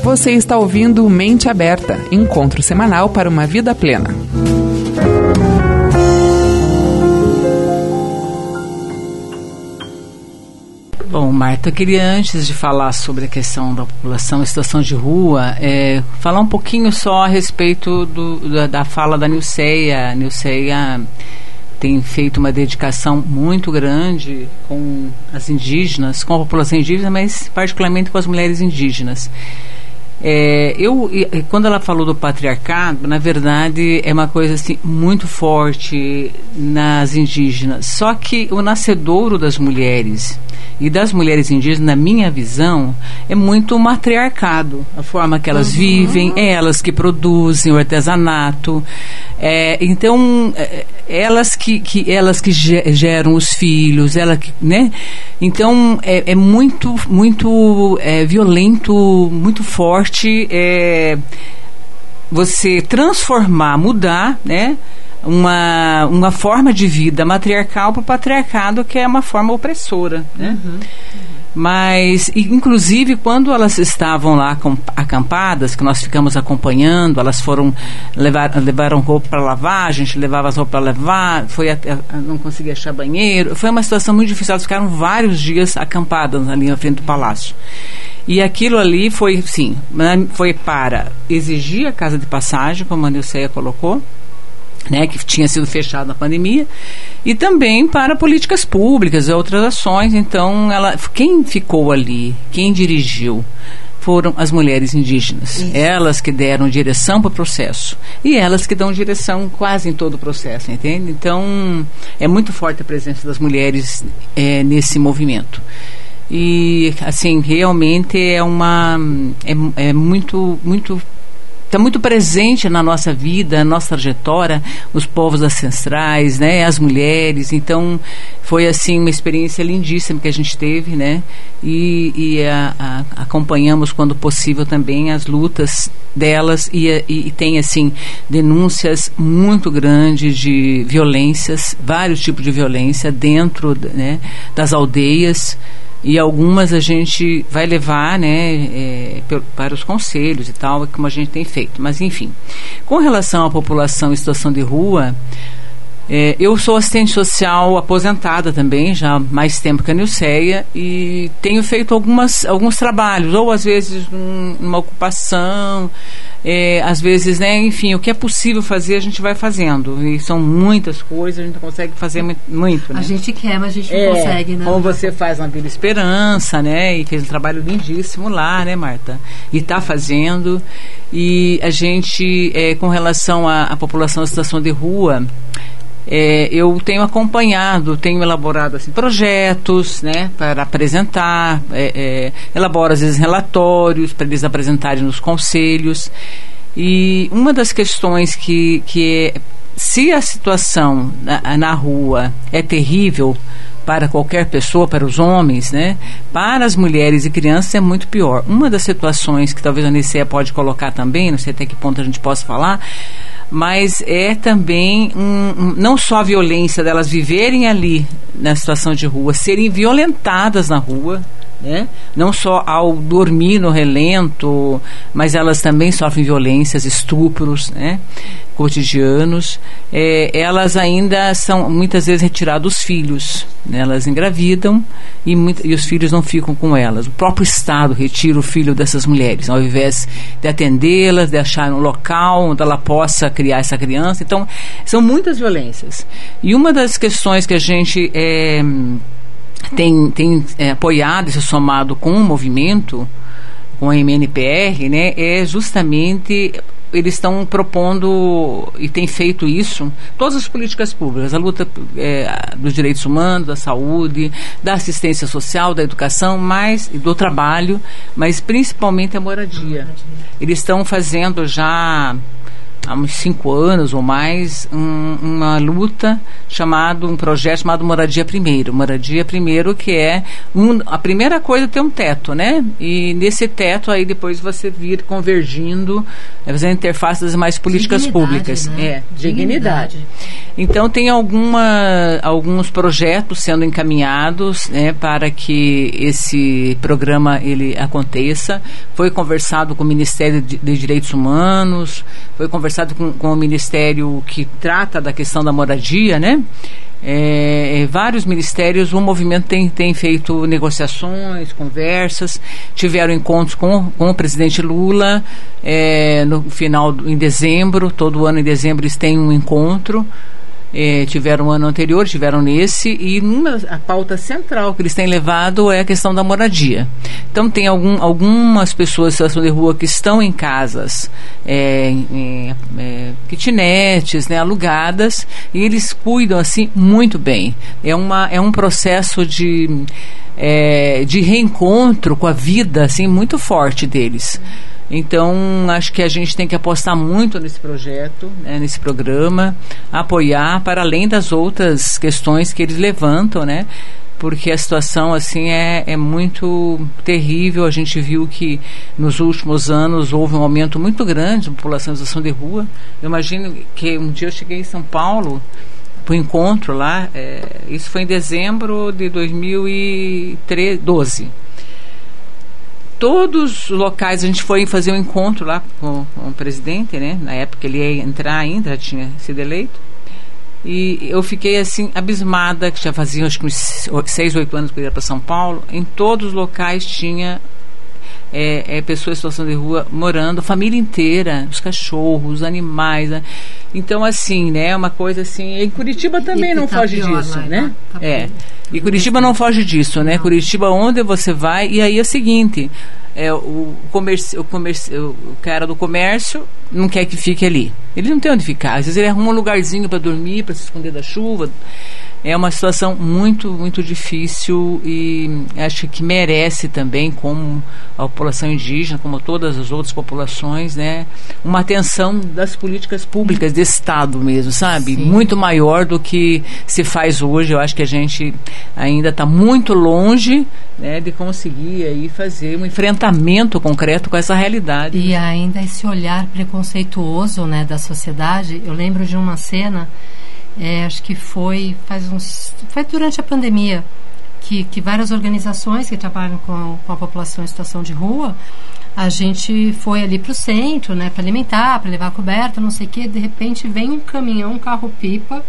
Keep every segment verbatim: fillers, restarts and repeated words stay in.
Você está ouvindo Mente Aberta, encontro semanal para uma vida plena. Bom, Marta, eu queria, antes de falar sobre a questão da população em situação de rua, é, falar um pouquinho só a respeito do, da, da fala da Nilceia. A Nilceia tem feito uma dedicação muito grande com as indígenas, com a população indígena, mas particularmente com as mulheres indígenas. É, eu, quando ela falou do patriarcado, na verdade é uma coisa assim, muito forte nas indígenas. Só que o nascedouro das mulheres e das mulheres indígenas, na minha visão, é muito matriarcado. A forma que elas uhum. vivem, é elas que produzem o artesanato. É, então, é, elas que, que, elas que geram os filhos, ela que, né? Então, é, é muito, muito é, violento, muito forte. É, você transformar, mudar, né, uma, uma forma de vida matriarcal para o patriarcado, que é uma forma opressora, né? Uhum. Mas, inclusive, quando elas estavam lá acampadas, que nós ficamos acompanhando, elas foram, levar, levaram roupa para lavar, a gente levava as roupas para lavar, foi até, não conseguia achar banheiro, foi uma situação muito difícil, elas ficaram vários dias acampadas ali na frente do palácio. E aquilo ali foi, sim, foi para exigir a casa de passagem, como a Nilceia colocou, né, que tinha sido fechado na pandemia, e também para políticas públicas e outras ações. Então, ela, quem ficou ali, quem dirigiu, foram as mulheres indígenas. Isso. Elas que deram direção para o processo. E elas que dão direção quase em todo o processo, entende? Então, é muito forte a presença das mulheres é, nesse movimento. E, assim, realmente é uma... é, é muito... muito está muito presente na nossa vida, na nossa trajetória, os povos ancestrais, né, as mulheres. Então, foi assim uma experiência lindíssima que a gente teve, né, e, e a, a, acompanhamos quando possível também as lutas delas e, e, e tem assim denúncias muito grandes de violências, vários tipos de violência dentro, né, das aldeias. E algumas a gente vai levar, né, é, para os conselhos e tal, como a gente tem feito. Mas, enfim, com relação à população em situação de rua, é, eu sou assistente social aposentada também, já há mais tempo que a Nilceia, e tenho feito algumas, alguns trabalhos, ou às vezes um, uma ocupação, é, às vezes, né, enfim, o que é possível fazer a gente vai fazendo, e são muitas coisas, a gente não consegue fazer muito, muito, né? A gente quer, mas a gente não é, consegue, né? Como você faz na Vila Esperança, né, e fez um trabalho lindíssimo lá, né, Marta, e está fazendo, e a gente, é, com relação à, à população em situação de rua, É, eu tenho acompanhado, tenho elaborado assim, projetos, né, para apresentar, é, é, elaboro às vezes relatórios para eles apresentarem nos conselhos. E uma das questões que, que é, se a situação na, na rua é terrível para qualquer pessoa, para os homens, né, para as mulheres e crianças é muito pior. Uma das situações que talvez a Nilceia pode colocar também, não sei até que ponto a gente possa falar, mas é também um, um, não só a violência delas viverem ali na situação de rua, serem violentadas na rua, né? Não só ao dormir no relento, mas elas também sofrem violências, estupros, né, cotidianos. É, elas ainda são muitas vezes retiradas dos filhos, né? Elas engravidam e, muito, e os filhos não ficam com elas. O próprio Estado retira o filho dessas mulheres, ao invés de atendê-las, de achar um local onde ela possa criar essa criança. Então, são muitas violências. E uma das questões que a gente é, tem, tem é, apoiado e se somado com o movimento, com a M N P R, né, é justamente... eles estão propondo e têm feito isso, todas as políticas públicas, a luta é, dos direitos humanos, da saúde, da assistência social, da educação, mas, do trabalho, mas principalmente a moradia. Eles estão fazendo já há uns cinco anos ou mais, um, uma luta chamado, um projeto chamado Moradia Primeiro. Moradia Primeiro, que é um, a primeira coisa é ter um teto, né? E nesse teto aí depois você vir convergindo, é, fazendo interface das mais políticas dignidade, públicas. Né? É, dignidade. dignidade. Então tem alguma, alguns projetos sendo encaminhados, né, para que esse programa ele aconteça. Foi conversado com o Ministério de, de Direitos Humanos, foi conversado com, com o Ministério que trata da questão da moradia, né? É, vários ministérios, o movimento tem, tem feito negociações, conversas, tiveram encontros com, com o presidente Lula, é, no final, em dezembro, todo ano em dezembro eles têm um encontro. É, tiveram no ano anterior, tiveram nesse, e uma, a pauta central que eles têm levado é a questão da moradia. Então tem algum, algumas pessoas em situação de rua que estão em casas, é, em, é, kitnets, né, alugadas, e eles cuidam assim muito bem. É, uma, é um processo de, é, de reencontro com a vida assim, muito forte deles. Então, acho que a gente tem que apostar muito nesse projeto, né, nesse programa, apoiar para além das outras questões que eles levantam, né? Porque a situação, assim, é, é muito terrível. A gente viu que nos últimos anos houve um aumento muito grande da população em situação de rua. Eu imagino que um dia eu cheguei em São Paulo para o encontro lá, é, isso foi em dezembro de dois mil e doze. Todos os locais, a gente foi fazer um encontro lá com, com o presidente, né? Na época ele ia entrar ainda, já tinha sido eleito. E eu fiquei assim, abismada, que já fazia acho que uns seis, oito anos que eu ia para São Paulo. Em todos os locais tinha é, é, pessoas em situação de rua morando, família inteira, os cachorros, os animais, né? Então, assim, né? Uma coisa assim. Em Curitiba também e, não tá foge pior, disso, lá, né? Tá é. E Curitiba não foge disso, né? Não. Curitiba, onde você vai, e aí é o seguinte, é, o, comércio, o, comércio, o cara do comércio não quer que fique ali. Ele não tem onde ficar. Às vezes ele arruma um lugarzinho para dormir, para se esconder da chuva. É uma situação muito, muito difícil e acho que merece também, como a população indígena, como todas as outras populações, né, uma atenção das políticas públicas de Estado mesmo, sabe? Sim. Muito maior do que se faz hoje. Eu acho que a gente ainda está muito longe, né, de conseguir aí fazer um enfrentamento concreto com essa realidade. E ainda esse olhar preconceituoso, né, da sociedade. Eu lembro de uma cena... É, acho que foi faz uns foi durante a pandemia que, que várias organizações que trabalham com, com a população em situação de rua, a gente foi ali para o centro, né, para alimentar, para levar coberta, não sei o que, de repente vem um caminhão, um carro-pipa,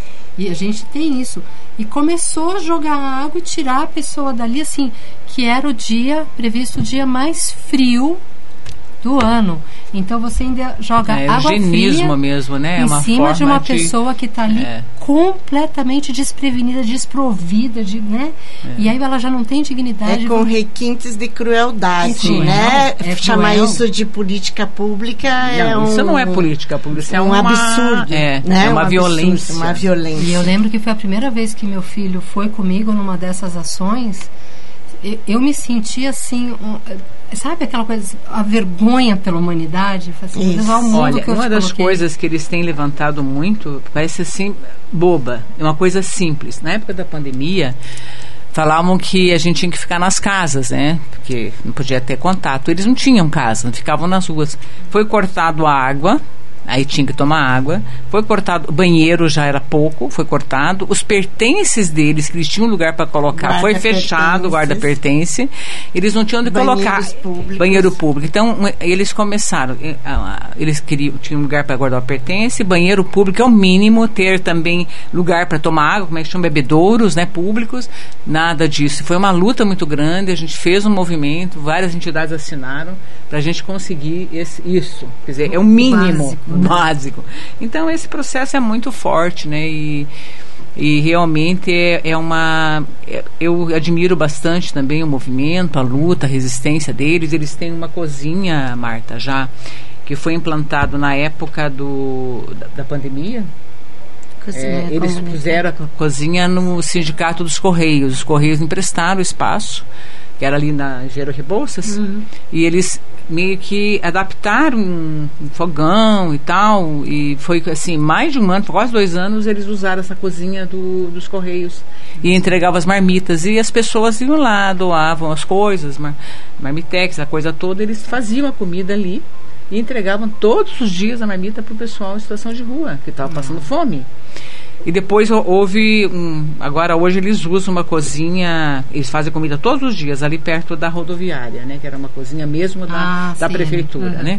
e a gente tem isso, e começou a jogar água e tirar a pessoa dali, assim, que era o dia, previsto o dia mais frio do ano. Então você ainda joga é, água fria mesmo, né? em uma cima de uma de... pessoa que está ali é. completamente desprevenida, desprovida, de, né? É. E aí ela já não tem dignidade. É com requintes de crueldade, Sim, né? É Chamar cruel. Isso de política pública não, é um... Isso não é política pública, isso é, é um uma... absurdo. É, né? é uma, um violência. Absurdo, uma violência. E eu lembro que foi a primeira vez que meu filho foi comigo numa dessas ações. Eu, eu me senti assim... Um, sabe aquela coisa, a vergonha pela humanidade? Assim, o mundo Olha, que eu uma das coloquei. coisas que eles têm levantado muito, parece assim, boba, é uma coisa simples. Na época da pandemia, falavam que a gente tinha que ficar nas casas, né? Porque não podia ter contato. Eles não tinham casa, ficavam nas ruas. Foi cortado a água, aí tinha que tomar água, foi cortado, o banheiro já era pouco, foi cortado, os pertences deles, que eles tinham lugar para colocar, guarda foi fechado, o guarda-pertence, eles não tinham onde colocar públicos. banheiro público. Então, eles começaram, eles queriam, tinham lugar para guardar o pertence, banheiro público é o mínimo, ter também lugar para tomar água, como é que chama, bebedouros, né, públicos, nada disso. Foi uma luta muito grande, a gente fez um movimento, várias entidades assinaram para a gente conseguir esse, isso, quer dizer, é o mínimo. Básico. básico. Então esse processo é muito forte, né? E, e realmente é, é uma... É, eu admiro bastante também o movimento, a luta, a resistência deles. Eles têm uma cozinha, Marta, já, que foi implantado na época do, da, da pandemia. É, eles puseram a cozinha no Sindicato dos Correios. Os Correios emprestaram o espaço, que era ali na Engenheiro Rebouças, uhum. e eles meio que adaptaram um, um fogão e tal, e foi assim, mais de um ano, quase dois anos, eles usaram essa cozinha do, dos Correios e entregavam as marmitas, e as pessoas iam lá, doavam as coisas, mar, marmitex, a coisa toda, eles faziam a comida ali e entregavam todos os dias a marmita para o pessoal em situação de rua, que estava passando uhum. fome. E depois houve, um, agora hoje eles usam uma cozinha, eles fazem comida todos os dias, ali perto da rodoviária, né? Que era uma cozinha mesmo da, ah, da prefeitura, uhum. né?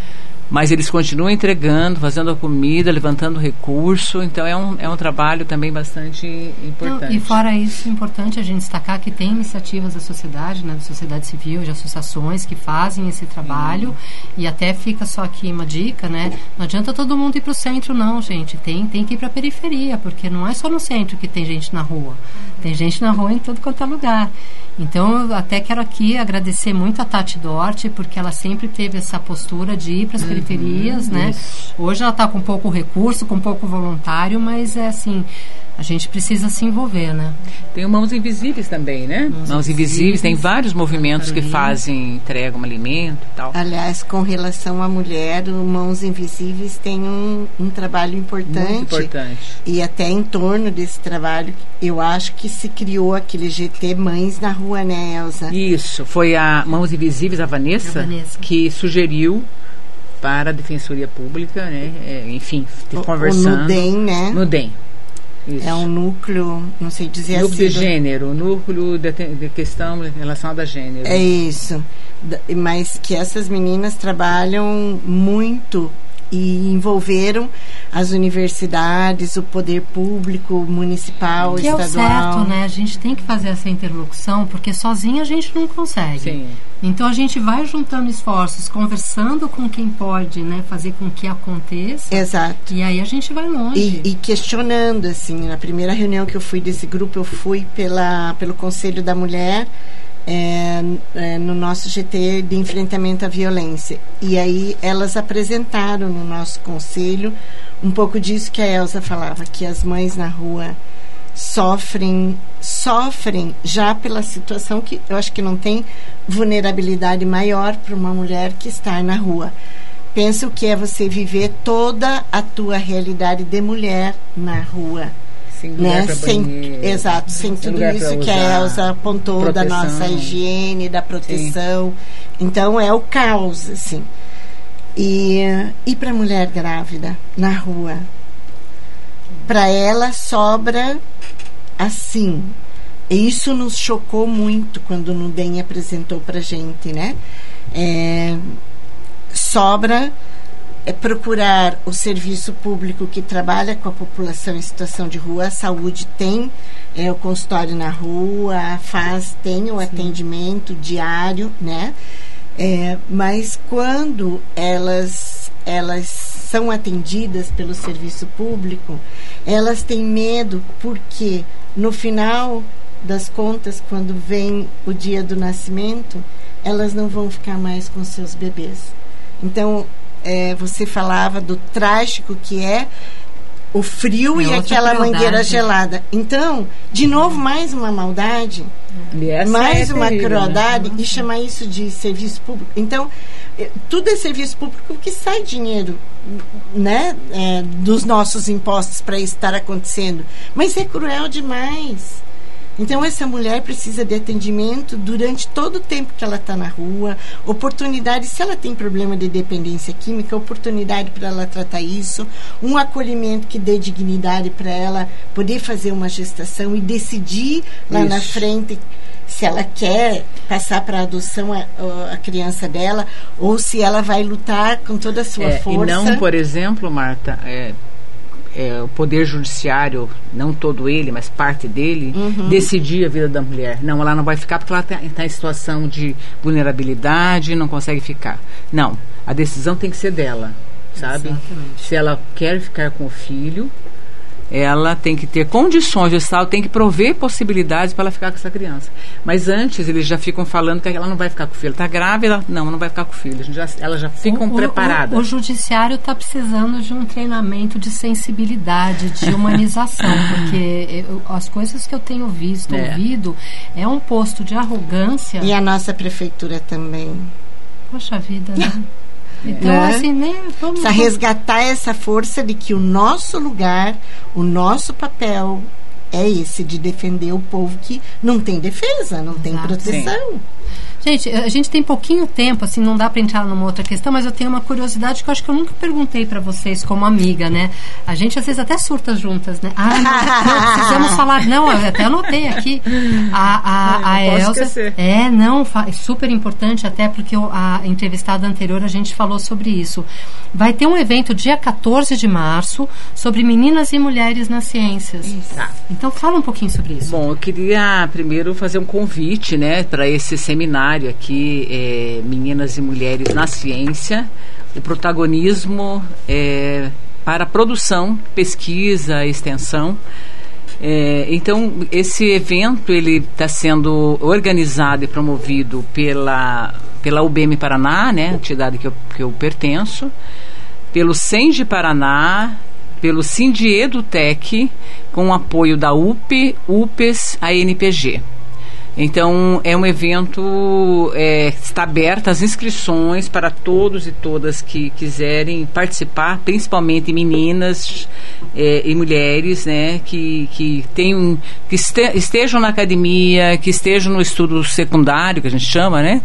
Mas eles continuam entregando, fazendo a comida, levantando recurso, então é um, é um trabalho também bastante importante. Não, e fora isso, é importante a gente destacar que tem iniciativas da sociedade, né, da sociedade civil, de associações que fazem esse trabalho, hum. e até fica só aqui uma dica, né, não adianta todo mundo ir para o centro não, gente, tem, tem que ir para a periferia, porque não é só no centro que tem gente na rua, tem gente na rua em todo quanto é lugar. Então, eu até quero aqui agradecer muito a Tati Dorte, porque ela sempre teve essa postura de ir para as uhum, periferias, né? Isso. Hoje ela está com pouco recurso, com pouco voluntário, mas é assim, a gente precisa se envolver, né? Tem o Mãos Invisíveis também, né? Mãos, Mãos Invisíveis, Invisíveis, tem vários movimentos que fazem, entregam alimento e tal. Aliás, com relação à mulher, o Mãos Invisíveis tem um, um trabalho importante. Muito importante. E até em torno desse trabalho, eu acho que se criou aquele G T Mães na Rua, né, Elza? Isso, foi a Mãos Invisíveis, a Vanessa, a Vanessa. que sugeriu para a Defensoria Pública, né? É, enfim, o, conversando. O NUDEM, né? NUDEM. Isso. É um núcleo, não sei dizer núcleo assim. Núcleo de gênero, núcleo de, de questão relacionada a gênero. É isso. Mas que essas meninas trabalham muito e envolveram as universidades, o poder público, municipal, que estadual. Que é o certo, né? A gente tem que fazer essa interlocução, porque sozinha a gente não consegue. Sim. Então a gente vai juntando esforços, conversando com quem pode, né, fazer com que aconteça. Exato. E aí a gente vai longe. E, e questionando, assim, na primeira reunião que eu fui desse grupo, eu fui pela, pelo Conselho da Mulher, É, é, no nosso G T de enfrentamento à violência. E aí elas apresentaram no nosso conselho um pouco disso que a Elza falava, que as mães na rua sofrem, sofrem já pela situação que eu acho que não tem vulnerabilidade maior para uma mulher que está na rua. Pensa o que é você viver toda a tua realidade de mulher na rua. Sem lugar, né? Sem, exato, sem, sem tudo isso que a Elza apontou, proteção, da nossa higiene, da proteção. Sim. Então é o caos, assim. E, e para a mulher grávida na rua, para ela sobra assim. E isso nos chocou muito quando o NUDEM apresentou para a gente, né? É, sobra é procurar o serviço público que trabalha com a população em situação de rua. A saúde tem é, o consultório na rua, a F A S tem o Sim. atendimento diário, né? É, mas quando elas, elas são atendidas pelo serviço público, elas têm medo porque no final das contas, quando vem o dia do nascimento, elas não vão ficar mais com seus bebês. Então, É, você falava do trágico que é o frio é e aquela crueldade. Mangueira gelada. Então, de novo, mais uma maldade, mais é uma terrível, crueldade, né? E chamar isso de serviço público. Então, é, tudo é serviço público que sai dinheiro, né, é, dos nossos impostos para isso estar acontecendo. Mas é cruel demais. Então, essa mulher precisa de atendimento durante todo o tempo que ela está na rua, oportunidade, se ela tem problema de dependência química, oportunidade para ela tratar isso, um acolhimento que dê dignidade para ela poder fazer uma gestação e decidir lá isso. na frente se ela quer passar para adoção a, a criança dela ou se ela vai lutar com toda a sua é, força. E não, por exemplo, Marta, é... É, o poder judiciário, não todo ele, mas parte dele, uhum. decidir a vida da mulher. Não, ela não vai ficar porque ela está em situação de vulnerabilidade, não consegue ficar. Não, a decisão tem que ser dela, sabe? Exatamente. Se ela quer ficar com o filho, ela tem que ter condições, o Estado tem que prover possibilidades para ela ficar com essa criança. Mas antes eles já ficam falando que ela não vai ficar com o filho. Está grávida? Não, não vai ficar com o filho. A gente já, elas já ficam o, preparadas. O, o, o judiciário está precisando de um treinamento de sensibilidade, de humanização, porque eu, as coisas que eu tenho visto, é. ouvido, é um posto de arrogância. E a nossa prefeitura também. Poxa vida, né? Então, né? assim, né? Vamos Precisa resgatar essa força de que o nosso lugar, o nosso papel é esse, de defender o povo que não tem defesa, não Exato. Tem proteção. Sim. Gente, a gente tem pouquinho tempo, assim, não dá para entrar numa outra questão, mas eu tenho uma curiosidade que eu acho que eu nunca perguntei para vocês como amiga, né? A gente às vezes até surta juntas, né? Ah, não, não precisamos falar, não, eu até anotei aqui. A, a, a Elza. É, não, é super importante, até porque a entrevistada anterior a gente falou sobre isso. Vai ter um evento dia quatorze de março sobre meninas e mulheres nas ciências. Isso. Então fala um pouquinho sobre isso. Bom, eu queria primeiro fazer um convite, né, para esse seminário aqui, é, Meninas e Mulheres na Ciência, o protagonismo é, para a produção, pesquisa, extensão. É, então, esse evento ele está sendo organizado e promovido pela, pela U B M Paraná, né, entidade que eu, que eu pertenço, pelo SENGE Paraná, pelo Sindiedutec, com o apoio da U P, U P E S, a N P G. Então, é um evento, é, está aberto as inscrições para todos e todas que quiserem participar, principalmente meninas é, e mulheres, né, que, que, tenham, que este, estejam na academia, que estejam no estudo secundário, que a gente chama, né,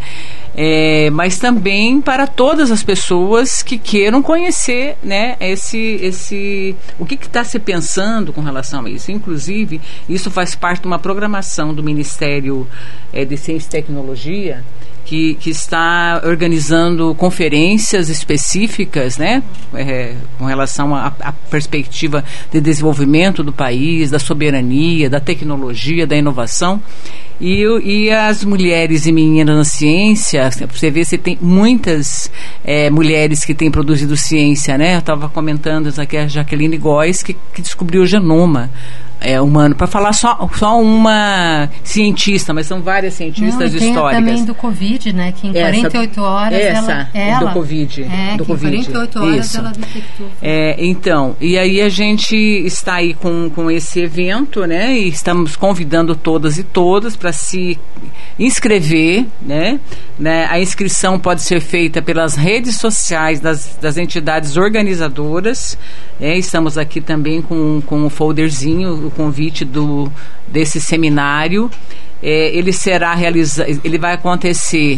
é, mas também para todas as pessoas que queiram conhecer, né, esse, esse, o que está se pensando com relação a isso. Inclusive, isso faz parte de uma programação do Ministério é, de Ciência e Tecnologia, que, que está organizando conferências específicas, né, é, com relação à perspectiva de desenvolvimento do país, da soberania, da tecnologia, da inovação. E, e as mulheres e meninas na ciência, você vê, você tem muitas é, mulheres que têm produzido ciência, né? Eu estava comentando aqui a Jaqueline Góes, que, que descobriu o genoma é, humano, para falar só, só uma cientista, mas são várias cientistas Não, tem históricas. Também do Covid, né? Que em essa, quarenta e oito horas essa, ela, ela... do Covid. É, do que COVID. em quarenta e oito horas Isso. ela detectou. É, então, e aí a gente está aí com, com esse evento, né? E estamos convidando todas e todas para se inscrever, né? né? A inscrição pode ser feita pelas redes sociais das, das entidades organizadoras. É, estamos aqui também com, com o folderzinho, o convite do, desse seminário. É, ele será realizado, ele vai acontecer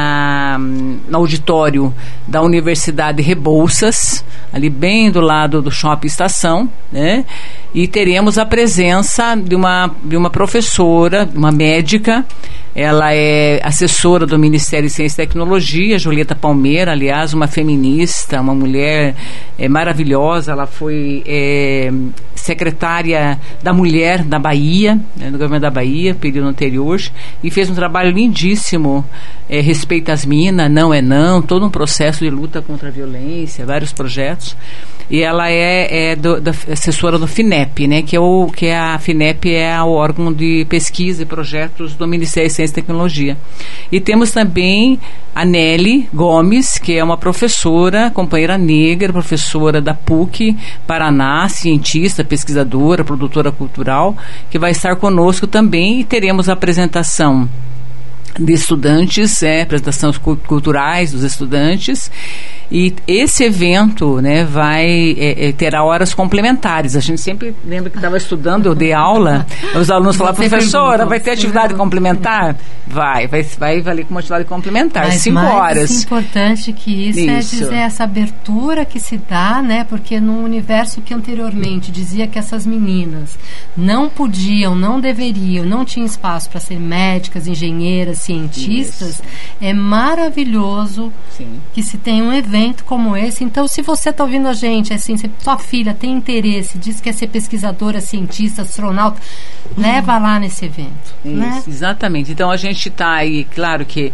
na, no auditório da Universidade Rebouças, ali bem do lado do Shopping Estação, né? E teremos a presença de uma, de uma professora, uma médica. Ela é assessora do Ministério de Ciência e Tecnologia, Julieta Palmeira, aliás, uma feminista, uma mulher é, maravilhosa. Ela foi é, secretária da Mulher da Bahia, né, do governo da Bahia, período anterior, e fez um trabalho lindíssimo, é, Respeita as Minas, Não é Não, todo um processo de luta contra a violência, vários projetos. E ela é, é do, da, assessora do FINEP, né, que, é o, que é a FINEP é o órgão de pesquisa e projetos do Ministério de Ciência e Tecnologia. E temos também a Nelly Gomes, que é uma professora, companheira negra, professora da P U C Paraná, cientista, pesquisadora, produtora cultural, que vai estar conosco também, e teremos a apresentação de estudantes, é, apresentações culturais dos estudantes. E esse evento, né, vai é, é, terá horas complementares. A gente sempre lembra que estava estudando, eu dei aula, os alunos falavam, professora, vai ter atividade complementar? Vai, vai, vai valer como atividade complementar, Mas cinco mais horas. importante que isso, isso é dizer essa abertura que se dá, né, porque num universo que anteriormente dizia que essas meninas não podiam, não deveriam, não tinham espaço para ser médicas, engenheiras, cientistas, isso. É maravilhoso Sim. que se tenha um evento como esse. Então, se você está ouvindo a gente, assim, se sua filha tem interesse, diz que quer ser pesquisadora, cientista, astronauta, hum. leva lá nesse evento. Isso, né? Exatamente. Então, a gente está aí, claro que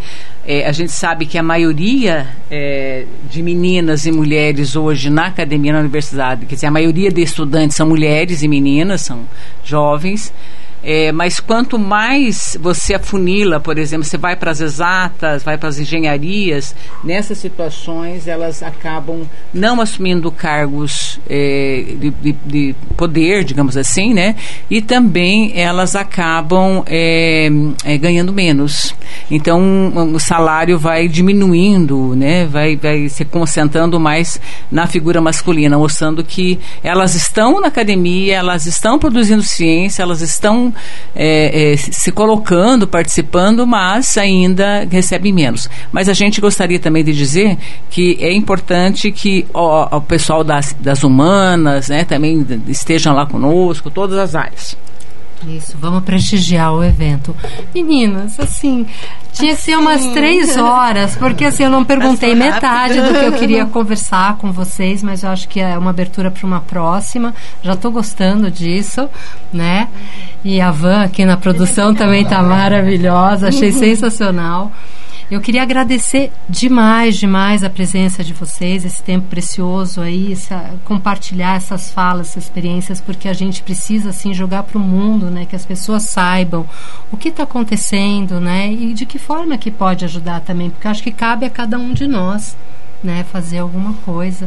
É, a gente sabe que a maioria é, de meninas e mulheres hoje na academia, na universidade, quer dizer, a maioria de estudantes são mulheres e meninas, são jovens. É, mas quanto mais você afunila, por exemplo, você vai para as exatas, vai para as engenharias, nessas situações elas acabam não assumindo cargos é, de, de, de poder, digamos assim, né? E também elas acabam é, é, ganhando menos. Então o salário vai diminuindo, né? Vai, vai se concentrando mais na figura masculina, mostrando que elas estão na academia, elas estão produzindo ciência, elas estão É, é, se colocando, participando, mas ainda recebem menos. Mas a gente gostaria também de dizer que é importante que o, o pessoal das, das humanas, né, também estejam lá conosco, todas as áreas. Isso, vamos prestigiar o evento. Meninas, assim, tinha que ser umas três horas, porque assim, eu não perguntei metade do que eu queria conversar com vocês, mas eu acho que é uma abertura para uma próxima. Já estou gostando disso, né? E a Van aqui na produção também está maravilhosa, achei sensacional. Eu queria agradecer demais, demais a presença de vocês, esse tempo precioso aí, essa, compartilhar essas falas, essas experiências, porque a gente precisa, assim, jogar para o mundo, né, que as pessoas saibam o que está acontecendo, né, e de que forma que pode ajudar também, porque eu acho que cabe a cada um de nós, né, fazer alguma coisa.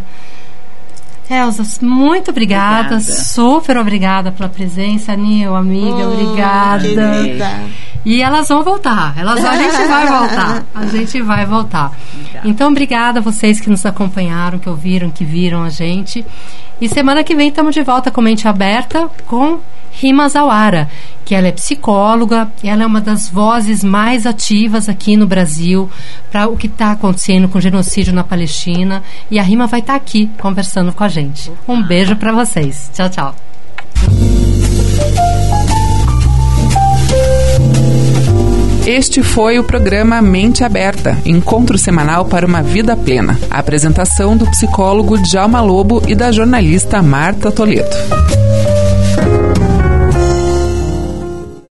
Elza, muito obrigada, obrigada, super obrigada pela presença, Nil, amiga, oh, obrigada. Querida. E elas vão voltar, elas, a gente vai voltar, a gente vai voltar. Obrigada. Então, obrigada a vocês que nos acompanharam, que ouviram, que viram a gente. E semana que vem estamos de volta com Mente Aberta com Rima Zawara, que ela é psicóloga, ela é uma das vozes mais ativas aqui no Brasil para o que está acontecendo com o genocídio na Palestina, e a Rima vai estar tá aqui conversando com a gente. Um beijo para vocês. Tchau, tchau. Este foi o programa Mente Aberta, encontro semanal para uma vida plena. A apresentação do psicólogo Djalma Lobo e da jornalista Marta Toledo.